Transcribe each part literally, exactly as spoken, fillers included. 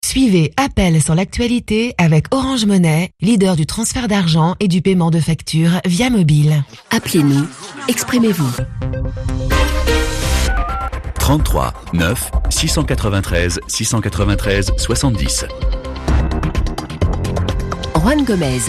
Suivez Appel sur l'actualité avec Orange Money, leader du transfert d'argent et du paiement de factures via mobile. Appelez-nous, exprimez-vous. trente-trois neuf six cent quatre-vingt-treize six cent quatre-vingt-treize soixante-dix. Juan Gomez.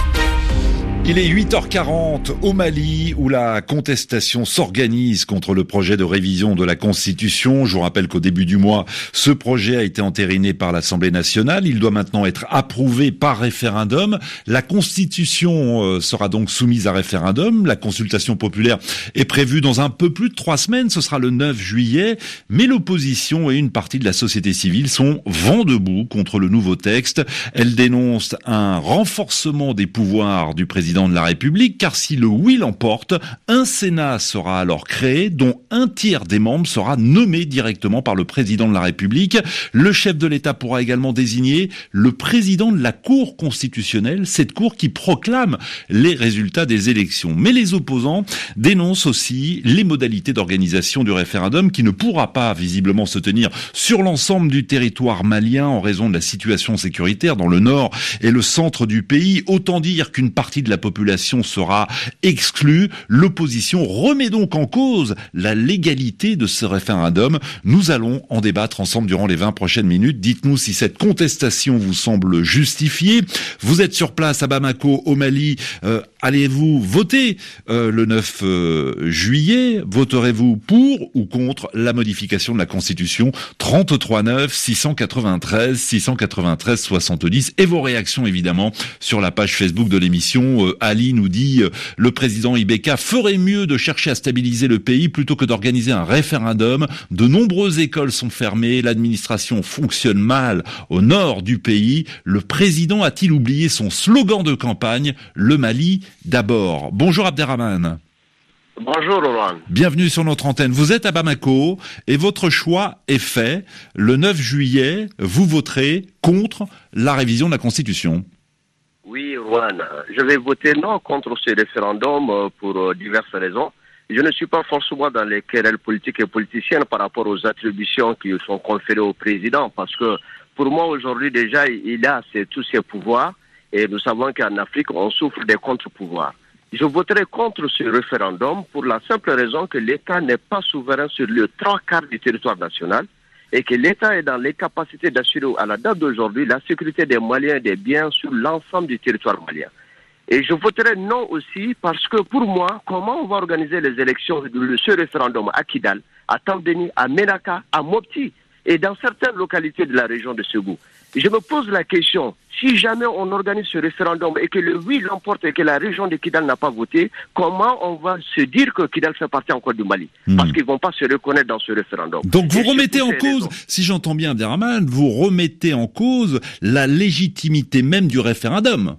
Il est huit heures quarante au Mali où la contestation s'organise contre le projet de révision de la Constitution. Je vous rappelle qu'au début du mois, ce projet a été entériné par l'Assemblée nationale. Il doit maintenant être approuvé par référendum. La Constitution sera donc soumise à référendum. La consultation populaire est prévue dans un peu plus de trois semaines. Ce sera le neuf juillet. Mais l'opposition et une partie de la société civile sont vent debout contre le nouveau texte. Elle dénonce un renforcement des pouvoirs du président de la République, car si le oui l'emporte, un Sénat sera alors créé, dont un tiers des membres sera nommé directement par le président de la République. Le chef de l'État pourra également désigner le président de la Cour constitutionnelle, cette cour qui proclame les résultats des élections. Mais les opposants dénoncent aussi les modalités d'organisation du référendum qui ne pourra pas visiblement se tenir sur l'ensemble du territoire malien en raison de la situation sécuritaire dans le nord et le centre du pays. Autant dire qu'une partie de la population sera exclue. L'opposition remet donc en cause la légalité de ce référendum. Nous allons en débattre ensemble durant les vingt prochaines minutes. Dites-nous si cette contestation vous semble justifiée. Vous êtes sur place à Bamako, au Mali. Euh, allez-vous voter euh, le neuf juillet? Voterez-vous pour ou contre la modification de la Constitution? Trente-trois neuf six cent quatre-vingt-treize six cent quatre-vingt-treize soixante-dix. Et vos réactions évidemment sur la page Facebook de l'émission. Euh, Ali nous dit euh, le président Ibeka ferait mieux de chercher à stabiliser le pays plutôt que d'organiser un référendum. De nombreuses écoles sont fermées, l'administration fonctionne mal au nord du pays. Le président a-t-il oublié son slogan de campagne, le Mali d'abord? Bonjour Abderrahmane. Bonjour Laurent. Bienvenue sur notre antenne. Vous êtes à Bamako et votre choix est fait. Le neuf juillet, vous voterez contre la révision de la Constitution. Oui, Rouen, je vais voter non contre ce référendum pour diverses raisons. Je ne suis pas forcément dans les querelles politiques et politiciennes par rapport aux attributions qui sont conférées au président, parce que pour moi aujourd'hui déjà il a ses, tous ses pouvoirs et nous savons qu'en Afrique on souffre des contre-pouvoirs. Je voterai contre ce référendum pour la simple raison que l'État n'est pas souverain sur le trois quarts du territoire national et que l'État est dans l'incapacité d'assurer à la date d'aujourd'hui la sécurité des Maliens et des biens sur l'ensemble du territoire malien. Et je voterai non aussi parce que pour moi, comment on va organiser les élections de ce référendum à Kidal, à Tambéni, à Ménaka, à Mopti et dans certaines localités de la région de Ségou. Je me pose la question, si jamais on organise ce référendum et que le oui l'emporte et que la région de Kidal n'a pas voté, comment on va se dire que Kidal fait partie encore du Mali? mmh. Parce qu'ils ne vont pas se reconnaître dans ce référendum. Donc vous et remettez en cause, raisons. si j'entends bien Abderrahmane, vous remettez en cause la légitimité même du référendum.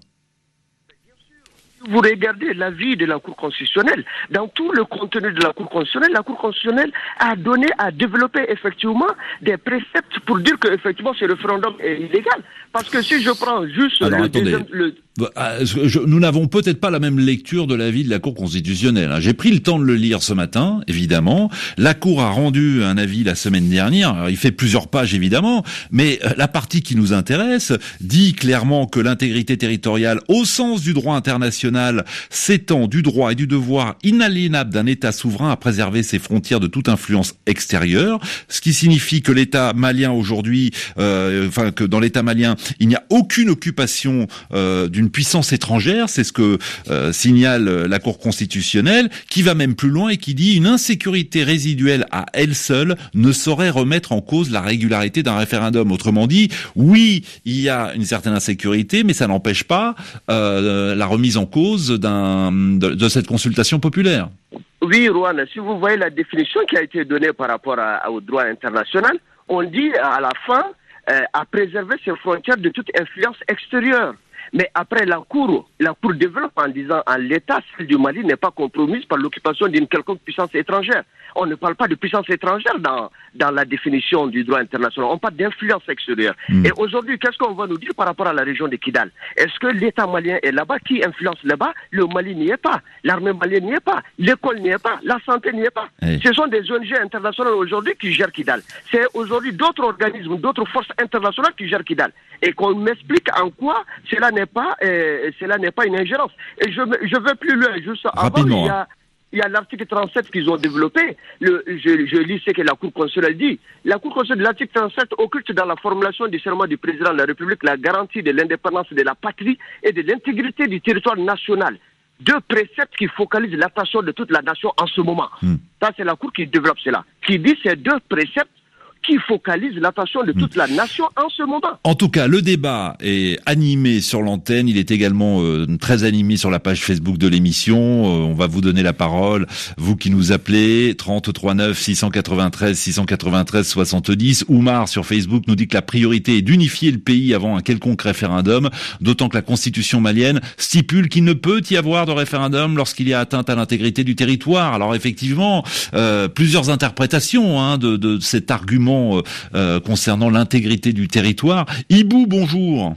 Vous regardez l'avis de la Cour constitutionnelle. Dans tout le contenu de la Cour constitutionnelle, la Cour constitutionnelle a donné, a développé effectivement des préceptes pour dire que effectivement ce référendum est illégal. Parce que si je prends juste Alors, le attendez. deuxième... Le... Je, nous n'avons peut-être pas la même lecture de l'avis de la Cour constitutionnelle. J'ai pris le temps de le lire ce matin, évidemment. La Cour a rendu un avis la semaine dernière. Alors, il fait plusieurs pages, évidemment, mais la partie qui nous intéresse dit clairement que l'intégrité territoriale, au sens du droit international, s'étend du droit et du devoir inaliénable d'un État souverain à préserver ses frontières de toute influence extérieure, ce qui signifie que l'État malien aujourd'hui, euh, enfin que dans l'État malien, il n'y a aucune occupation euh, d'une puissance étrangère, c'est ce que euh, signale la Cour constitutionnelle, qui va même plus loin et qui dit une insécurité résiduelle à elle seule ne saurait remettre en cause la régularité d'un référendum. Autrement dit, oui, il y a une certaine insécurité, mais ça n'empêche pas euh, la remise en cause d'un, de, de cette consultation populaire. Oui, Rouen, si vous voyez la définition qui a été donnée par rapport à, au droit international, on dit à la fin euh, à préserver ses frontières de toute influence extérieure. Mais après, la Cour, la Cour développe en disant en l'état, celle du Mali n'est pas compromise par l'occupation d'une quelconque puissance étrangère. On ne parle pas de puissance étrangère dans, dans la définition du droit international. On parle d'influence extérieure. Mmh. Et aujourd'hui, qu'est-ce qu'on va nous dire par rapport à la région de Kidal? Est-ce que l'État malien est là-bas? Qui influence là-bas? Le Mali n'y est pas. L'armée malienne n'y est pas. L'école n'y est pas. La santé n'y est pas. Hey. Ce sont des O N G internationales aujourd'hui qui gèrent Kidal. C'est aujourd'hui d'autres organismes, d'autres forces internationales qui gèrent Kidal. Et qu'on m'explique en quoi cela n'est pas, euh, cela n'est pas une ingérence. Et je, je vais plus loin. Juste avant, il y a, il y a l'article trente-sept qu'ils ont développé. Le, je, je lis ce que la Cour constitutionnelle dit. La Cour constitutionnelle, l'article trente-sept occulte dans la formulation du serment du président de la République la garantie de l'indépendance de la patrie et de l'intégrité du territoire national. Deux préceptes qui focalisent l'attention de toute la nation en ce moment. Hmm. Ça, c'est la Cour qui développe cela. Qui dit ces deux préceptes qui focalise l'attention de toute la nation en ce moment. En tout cas, le débat est animé sur l'antenne. Il est également euh, très animé sur la page Facebook de l'émission. Euh, on va vous donner la parole. Vous qui nous appelez, trente-trois neuf six cent quatre-vingt-treize six cent quatre-vingt-treize soixante-dix. Oumar sur Facebook nous dit que la priorité est d'unifier le pays avant un quelconque référendum, d'autant que la constitution malienne stipule qu'il ne peut y avoir de référendum lorsqu'il y a atteinte à l'intégrité du territoire. Alors effectivement, euh, plusieurs interprétations hein, de, de cet argument Euh, concernant l'intégrité du territoire. Ibou, bonjour.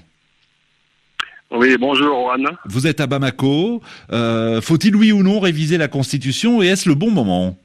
Oui, bonjour, Juan. Vous êtes à Bamako. Euh, faut-il, oui ou non, réviser la Constitution et est-ce le bon moment?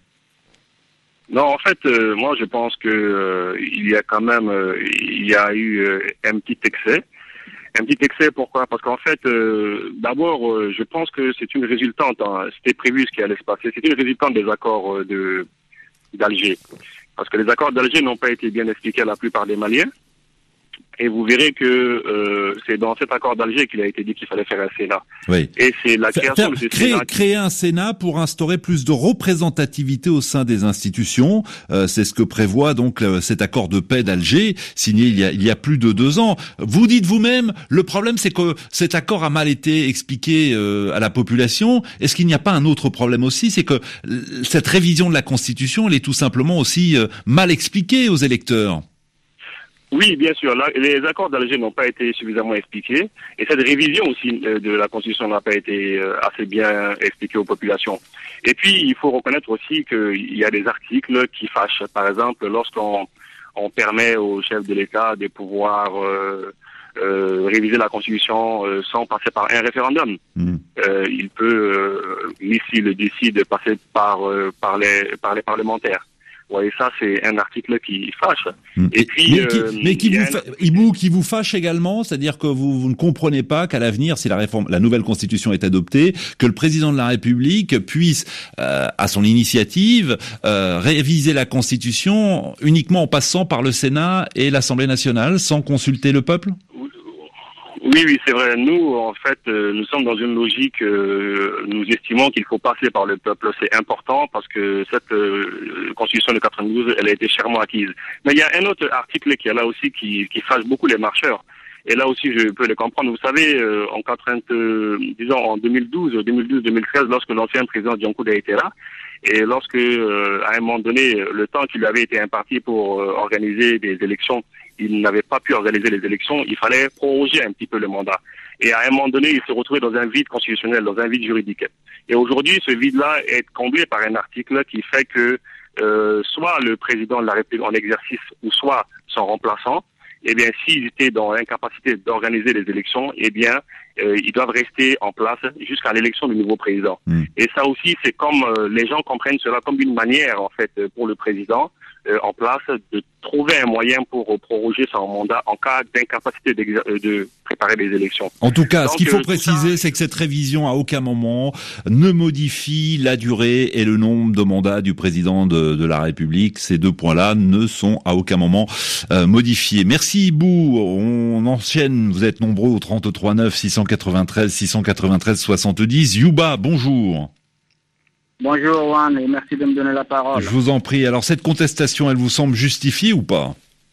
Non, en fait, euh, moi, je pense que euh, il y a quand même, euh, il y a eu euh, un petit excès. Un petit excès, pourquoi? Parce qu'en fait, euh, d'abord, euh, je pense que c'est une résultante, hein, c'était prévu ce qui allait se passer, c'est une résultante des accords euh, de d'Alger. Parce que les accords d'Alger n'ont pas été bien expliqués à la plupart des Maliens. Et vous verrez que euh, c'est dans cet accord d'Alger qu'il a été dit qu'il fallait faire un Sénat. Oui. Et c'est la création faire, de ce créer, Sénat... Créer un Sénat pour instaurer plus de représentativité au sein des institutions. Euh, c'est ce que prévoit donc le, cet accord de paix d'Alger, signé il y, a, il y a plus de deux ans. Vous dites vous-même, le problème c'est que cet accord a mal été expliqué euh, à la population. Est-ce qu'il n'y a pas un autre problème aussi? C'est que cette révision de la Constitution, elle est tout simplement aussi euh, mal expliquée aux électeurs. Oui, bien sûr. Là, les accords d'Alger n'ont pas été suffisamment expliqués. Et cette révision aussi euh, de la Constitution n'a pas été euh, assez bien expliquée aux populations. Et puis, il faut reconnaître aussi qu'il y a des articles qui fâchent. Par exemple, lorsqu'on on permet au chef de l'État de pouvoir euh, euh, réviser la Constitution euh, sans passer par un référendum. Mmh. Euh, il peut, euh, s'il le décide, passer par, euh, par, les, par les parlementaires. Ouais, ça c'est un article qui fâche. Et puis, mais qui, euh, mais qui vous, fa... Ibou, qui vous fâche également, c'est-à-dire que vous, vous ne comprenez pas qu'à l'avenir, si la réforme, la nouvelle constitution est adoptée, que le président de la République puisse, euh, à son initiative, euh, réviser la constitution uniquement en passant par le Sénat et l'Assemblée nationale, sans consulter le peuple? Oui, oui, c'est vrai. Nous, en fait, euh, nous sommes dans une logique, euh, nous estimons qu'il faut passer par le peuple. C'est important parce que cette euh, constitution de quatre-vingt-douze, elle a été chèrement acquise. Mais il y a un autre article qui est là aussi qui, qui fâche beaucoup les marcheurs. Et là aussi, je peux les comprendre. Vous savez, euh, en quatre-vingt, euh, disons en deux mille douze, deux mille douze, deux mille treize, lorsque l'ancien président Diankou était là, et lorsque, euh, à un moment donné, le temps qui lui avait été imparti pour euh, organiser des élections, il n'avait pas pu organiser les élections, il fallait proroger un petit peu le mandat. Et à un moment donné, il se retrouvait dans un vide constitutionnel, dans un vide juridique. Et aujourd'hui, ce vide-là est comblé par un article qui fait que euh, soit le président de la République en exercice, ou soit son remplaçant, eh bien, s'ils étaient dans l'incapacité d'organiser les élections, eh bien, euh, ils doivent rester en place jusqu'à l'élection du nouveau président. Mmh. Et ça aussi, c'est comme euh, les gens comprennent cela comme une manière, en fait, pour le président euh, en place de trouver un moyen pour proroger son mandat en cas d'incapacité de préparer les élections. En tout cas, Donc, ce qu'il faut euh, préciser, ça... c'est que cette révision à aucun moment ne modifie la durée et le nombre de mandats du président de, de la République. Ces deux points-là ne sont à aucun moment euh, modifiés. Merci Ibou. On enchaîne. Vous êtes nombreux au trente-trois neuf six cent quatre-vingt-treize six cent quatre-vingt-treize soixante-dix. Yuba, bonjour. Bonjour Juan et merci de me donner la parole. Je vous en prie. Alors cette contestation, elle vous semble justifiée ou pas?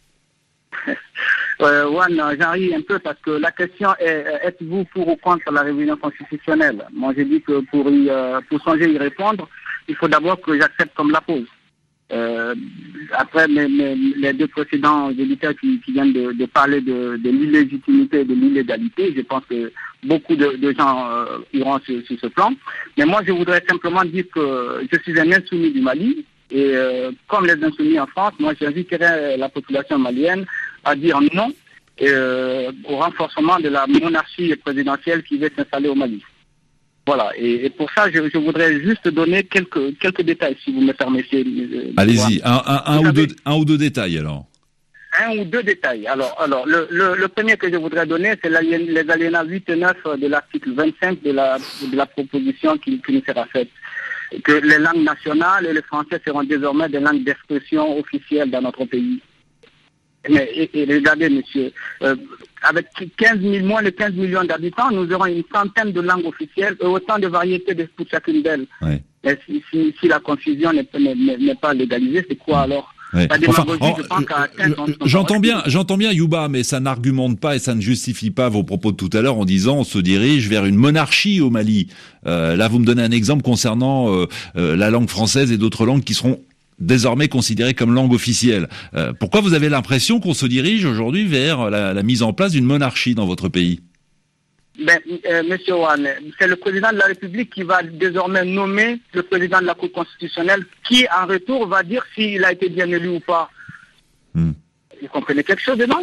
euh, Juan, j'en ris un peu parce que la question est, êtes-vous pour ou contre la révision constitutionnelle? Moi j'ai dit que pour, y, pour songer y répondre, il faut d'abord que j'accepte comme la pause. Euh, après mes, mes, les deux précédents éditeurs qui, qui viennent de, de parler de, de l'illégitimité et de l'illégalité, je pense que beaucoup de, de gens euh, iront sur, sur ce plan. Mais moi, je voudrais simplement dire que je suis un insoumis du Mali et euh, comme les insoumis en France, moi, j'inviterai la population malienne à dire non euh, au renforcement de la monarchie présidentielle qui veut s'installer au Mali. Voilà, et, et pour ça, je, je voudrais juste donner quelques quelques détails, si vous me permettez. Allez-y, un, un, un, ou deux, un ou deux détails alors. Un ou deux détails. Alors, alors le, le, le premier que je voudrais donner, c'est les alinéas huit et neuf de l'article vingt-cinq de la, de la proposition qui, qui nous sera faite. Que les langues nationales et le français seront désormais des langues d'expression officielles dans notre pays. Mais et, et regardez, monsieur, euh, avec quinze mille, moins de quinze millions d'habitants, nous aurons une centaine de langues officielles et autant de variétés de, pour chacune d'elles. Ouais. Et si, si, si la confusion n'est, n'est, n'est pas légalisée, c'est quoi alors? Ouais. Enfin, oh, j'entends bien, j'entends bien, Youba, mais ça n'argumente pas et ça ne justifie pas vos propos de tout à l'heure en disant on se dirige vers une monarchie au Mali. Euh, là, vous me donnez un exemple concernant euh, euh, la langue française et d'autres langues qui seront désormais considérées comme langue officielle. Euh, pourquoi vous avez l'impression qu'on se dirige aujourd'hui vers la, la mise en place d'une monarchie dans votre pays? Ben, euh, Monsieur Wan, c'est le président de la République qui va désormais nommer le président de la Cour constitutionnelle, qui en retour va dire s'il a été bien élu ou pas. Hmm. Vous comprenez quelque chose dedans?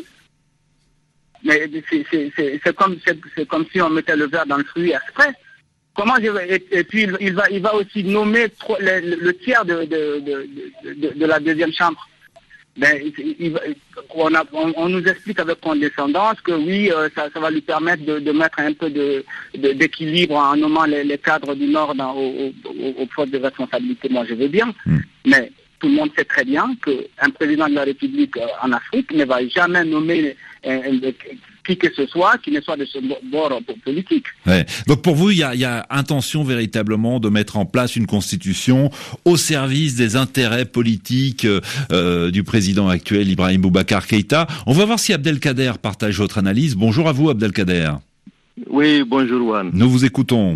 Mais c'est, c'est, c'est, c'est, comme, c'est, c'est comme si on mettait le verre dans le fruit exprès. Comment je vais, et, et puis il va, il va aussi nommer trop, le, le tiers de, de, de, de, de la deuxième chambre. Ben, il, il, on, a, on, on nous explique avec condescendance que oui, euh, ça, ça va lui permettre de, de mettre un peu de, de, d'équilibre en nommant les, les cadres du Nord dans, au, au, au poste de responsabilité. Moi, je veux bien, mmh. mais tout le monde sait très bien qu'un président de la République euh, en Afrique ne va jamais nommer euh, euh, qui que ce soit qui ne soit de ce bord politique. Ouais. Donc pour vous, il y a, y a intention véritablement de mettre en place une constitution au service des intérêts politiques euh, du président actuel, Ibrahim Boubacar Keïta. On va voir si Abdelkader partage votre analyse. Bonjour à vous, Abdelkader. Oui, bonjour Juan. Nous vous écoutons.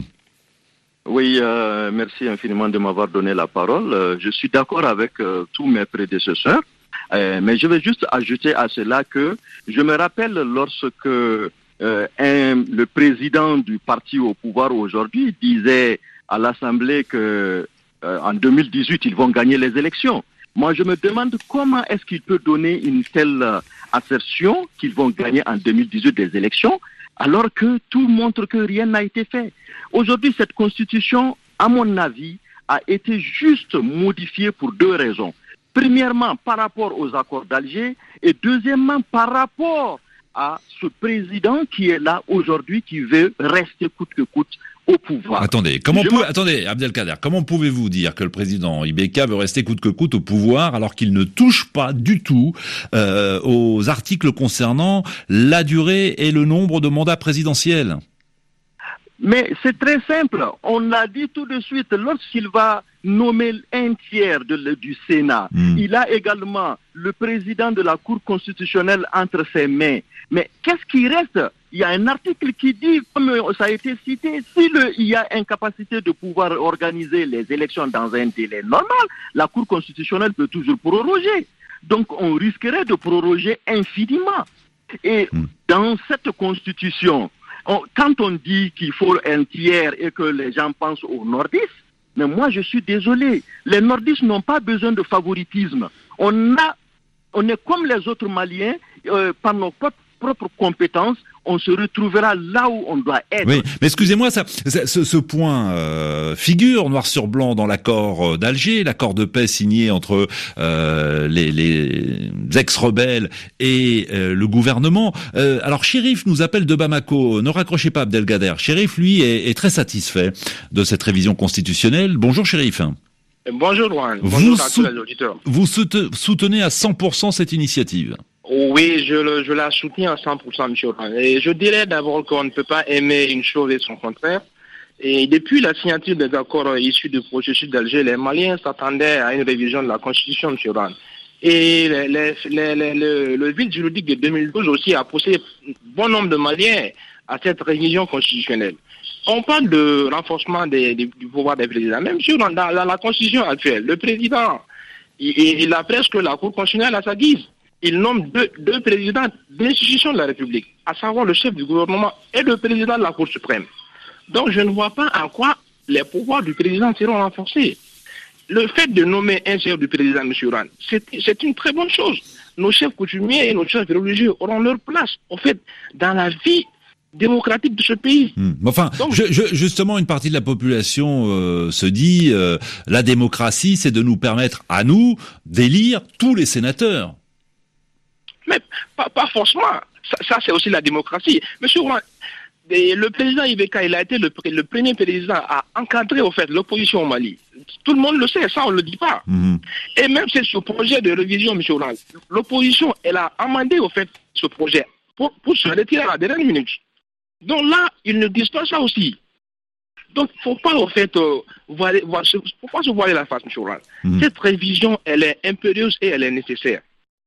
Oui, euh, merci infiniment de m'avoir donné la parole. Euh, je suis d'accord avec euh, tous mes prédécesseurs. Euh, mais je vais juste ajouter à cela que je me rappelle lorsque euh, un, le président du parti au pouvoir aujourd'hui disait à l'Assemblée que euh, en deux mille dix-huit ils vont gagner les élections. Moi je me demande comment est-ce qu'il peut donner une telle euh, assertion qu'ils vont gagner en deux mille dix-huit des élections alors que tout montre que rien n'a été fait. Aujourd'hui cette constitution, à mon avis, a été juste modifiée pour deux raisons. Premièrement, par rapport aux accords d'Alger et deuxièmement, par rapport à ce président qui est là aujourd'hui, qui veut rester coûte que coûte au pouvoir. Attendez, comment peut, attendez, Abdelkader, comment pouvez-vous dire que le président I B K veut rester coûte que coûte au pouvoir alors qu'il ne touche pas du tout euh, aux articles concernant la durée et le nombre de mandats présidentiels? Mais c'est très simple. On l'a dit tout de suite. Lorsqu'il va nommer un tiers de, le, du Sénat, mmh. il a également le président de la Cour constitutionnelle entre ses mains. Mais qu'est-ce qui reste? Il y a un article qui dit, comme ça a été cité, si le, il y a incapacité de pouvoir organiser les élections dans un délai normal, la Cour constitutionnelle peut toujours proroger. Donc on risquerait de proroger infiniment. Et mmh. dans cette constitution, On, quand on dit qu'il faut un tiers et que les gens pensent aux nordistes, mais moi je suis désolé, les nordistes n'ont pas besoin de favoritisme. On a, on est comme les autres Maliens, euh, par nos propres, propres compétences, on se retrouvera là où on doit être. Oui, mais excusez-moi, ça, ça, ce, ce point euh, figure noir sur blanc dans l'accord d'Alger, l'accord de paix signé entre euh, les, les ex-rebelles et euh, le gouvernement. Euh, alors, Chérif nous appelle de Bamako. Ne raccrochez pas, Abdelkader. Chérif, lui, est, est très satisfait de cette révision constitutionnelle. Bonjour, Chérif. Bonjour, Juan. Bonjour à tous les auditeurs. Vous soutenez à cent pour cent cette initiative? Oui, je, le, je la soutiens à cent pour cent, M. Juan. Et je dirais d'abord qu'on ne peut pas aimer une chose et son contraire. Et depuis la signature des accords issus du processus d'Alger, les Maliens s'attendaient à une révision de la Constitution, M. Juan. Et les, les, les, les, le, le vide juridique de deux mille douze aussi a poussé bon nombre de Maliens à cette révision constitutionnelle. On parle de renforcement des, des, du pouvoir des présidents. Même sur dans la, la Constitution actuelle, le président il, il a presque la Cour constitutionnelle à sa guise. Il nomme deux, deux présidents d'institutions de la République, à savoir le chef du gouvernement et le président de la Cour suprême. Donc je ne vois pas en quoi les pouvoirs du président seront renforcés. Le fait de nommer un chef du président, M. Ran, c'est, c'est une très bonne chose. Nos chefs coutumiers et nos chefs religieux auront leur place, en fait, dans la vie démocratique de ce pays. Mmh. Enfin, Donc, je, je, justement, une partie de la population euh, se dit euh, la démocratie, c'est de nous permettre à nous d'élire tous les sénateurs. Mais pas, pas forcément. Ça, ça, c'est aussi la démocratie. Monsieur Ran, le président Ibeka, il a été le, le premier président à encadrer au fait l'opposition au Mali. Tout le monde le sait, ça on ne le dit pas. Mmh. Et même c'est ce projet de révision, M. Hollande, l'opposition, elle a amendé au fait ce projet pour, pour se retirer à la dernière minute. Donc là, ils ne disent pas ça aussi. Donc il ne faut pas au fait, euh, voiler, voiler, faut pas se voiler la face, M. Hollande. Mmh. Cette révision, elle est impérieuse et elle est nécessaire.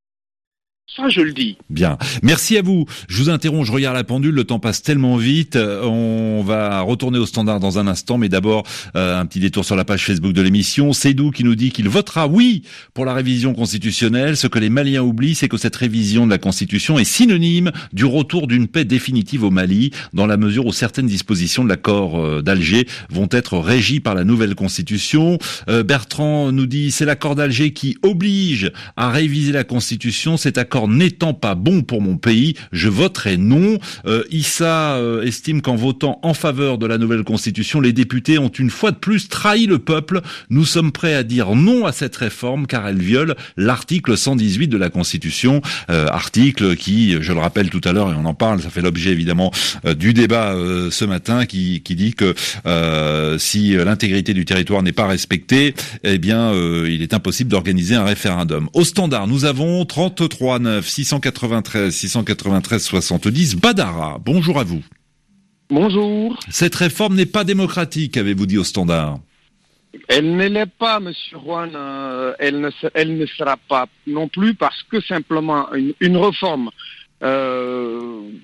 Ça, je le dis. Bien. Merci à vous. Je vous interromps, je regarde la pendule, le temps passe tellement vite. On va retourner au standard dans un instant, mais d'abord, euh, un petit détour sur la page Facebook de l'émission. Seydou qui nous dit qu'il votera oui pour la révision constitutionnelle. Ce que les Maliens oublient, c'est que cette révision de la Constitution est synonyme du retour d'une paix définitive au Mali, dans la mesure où certaines dispositions de l'accord d'Alger vont être régies par la nouvelle Constitution. Euh, Bertrand nous dit, c'est l'accord d'Alger qui oblige à réviser la Constitution. Cet accord n'étant pas bon pour mon pays, je voterai non. Euh, Issa euh, estime qu'en votant en faveur de la nouvelle constitution, les députés ont une fois de plus trahi le peuple. Nous sommes prêts à dire non à cette réforme car elle viole l'article cent dix-huit de la Constitution. Euh, article qui, je le rappelle tout à l'heure, et on en parle, ça fait l'objet évidemment euh, du débat euh, ce matin, qui, qui dit que euh, si l'intégrité du territoire n'est pas respectée, eh bien euh, il est impossible d'organiser un référendum. Au standard, nous avons trente-trois six cent quatre-vingt-treize six cent quatre-vingt-treize soixante-dix. Badara, bonjour à vous. Bonjour. Cette réforme n'est pas démocratique, avez-vous dit au standard? Elle ne l'est pas, Monsieur Juan. Euh, elle, ne, elle ne sera pas non plus parce que simplement une, une réforme. Euh,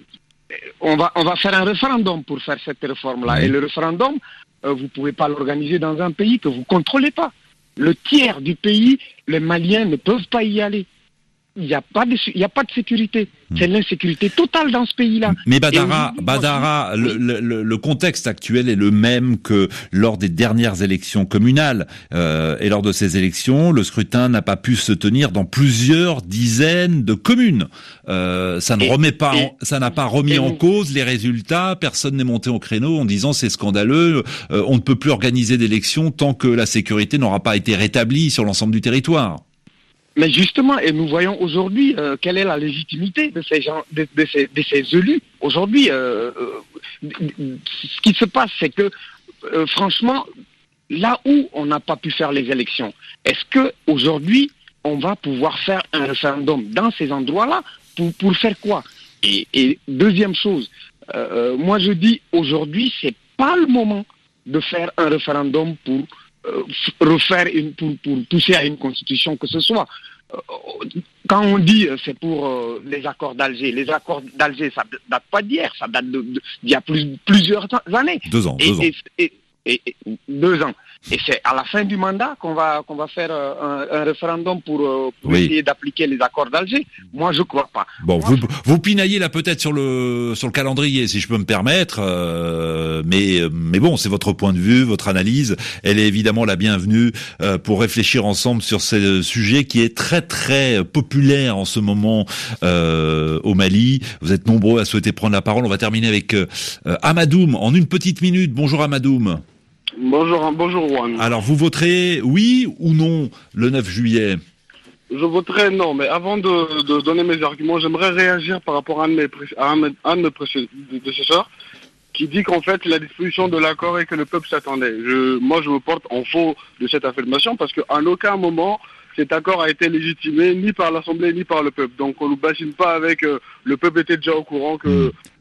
on va on va faire un référendum pour faire cette réforme-là. Oui. Et le référendum, euh, vous pouvez pas l'organiser dans un pays que vous contrôlez pas. Le tiers du pays, les Maliens ne peuvent pas y aller. Il n'y a pas de, il y a pas de sécurité. C'est l'insécurité totale dans ce pays-là. Mais Badara, oui, Badara, le, le, le contexte actuel est le même que lors des dernières élections communales. Euh, et lors de ces élections, le scrutin n'a pas pu se tenir dans plusieurs dizaines de communes. Euh, ça ne et, remet pas, et, ça n'a pas remis en cause les résultats. Personne n'est monté au créneau en disant c'est scandaleux. Euh, on ne peut plus organiser d'élections tant que la sécurité n'aura pas été rétablie sur l'ensemble du territoire. Mais justement, et nous voyons aujourd'hui euh, quelle est la légitimité de ces gens, de, de, ces, de ces élus. Aujourd'hui, euh, euh, ce qui se passe, c'est que, euh, franchement, là où on n'a pas pu faire les élections, est-ce que aujourd'hui on va pouvoir faire un référendum dans ces endroits-là pour, pour faire quoi? et, et deuxième chose, euh, moi je dis aujourd'hui, c'est pas le moment de faire un référendum pour Euh, refaire une, pour, pour pousser à une constitution que ce soit. Euh, quand on dit euh, c'est pour euh, les accords d'Alger, les accords d'Alger, ça date pas d'hier, ça date de, de, d'il y a plus, plusieurs années. Deux ans, et, deux ans. Et, et, et, et, deux ans. Et c'est à la fin du mandat qu'on va qu'on va faire euh, un, un référendum pour, euh, pour oui. essayer d'appliquer les accords d'Alger. Moi, je crois pas. Bon, Moi, vous je... vous pinaillez là peut-être sur le sur le calendrier, si je peux me permettre. Euh, mais mais bon, c'est votre point de vue, votre analyse. Elle est évidemment la bienvenue euh, pour réfléchir ensemble sur ce sujet qui est très très populaire en ce moment euh, au Mali. Vous êtes nombreux à souhaiter prendre la parole. On va terminer avec euh, Amadoum en une petite minute. Bonjour Amadoum. Bonjour, bonjour Juan. Alors, vous voterez oui ou non le neuf juillet? Je voterai non, mais avant de, de donner mes arguments, j'aimerais réagir par rapport à un de mes, à un, un de mes prédécesseurs qui dit qu'en fait, la disposition de l'accord et que le peuple s'attendait. Je, moi, je me porte en faux de cette affirmation parce qu'à aucun moment, cet accord a été légitimé ni par l'Assemblée ni par le peuple. Donc on ne nous bassine pas avec euh, le peuple était déjà au courant que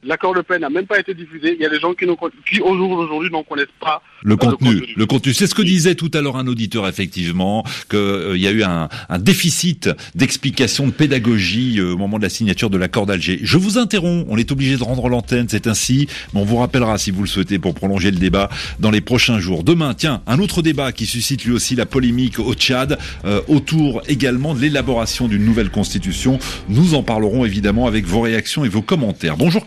L'accord de paix n'a même pas été diffusé. Il y a des gens qui, qui au jour d'aujourd'hui, n'en connaissent pas le contenu. Le contenu, le contenu. C'est ce que disait tout à l'heure un auditeur, effectivement, qu'il euh, y a eu un, un déficit d'explication, de pédagogie euh, au moment de la signature de l'accord d'Alger. Je vous interromps, on est obligé de rendre l'antenne, c'est ainsi, mais on vous rappellera si vous le souhaitez pour prolonger le débat dans les prochains jours. Demain, tiens, un autre débat qui suscite lui aussi la polémique au Tchad, euh, autour également de l'élaboration d'une nouvelle constitution. Nous en parlerons évidemment avec vos réactions et vos commentaires. Bonjour